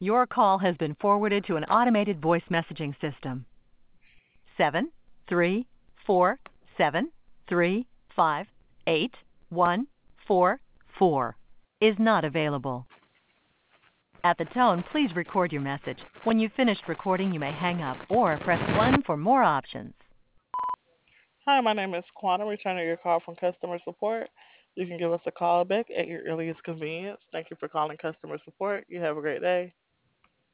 Your call has been forwarded to an automated voice messaging system. 73473581144 is not available. At the tone, please record your message. When you've finished recording, you may hang up or press 1 for more options. Hi, my name is Quantum, returning your call from customer support. You can give us a call back at your earliest convenience. Thank you for calling customer support. You have a great day.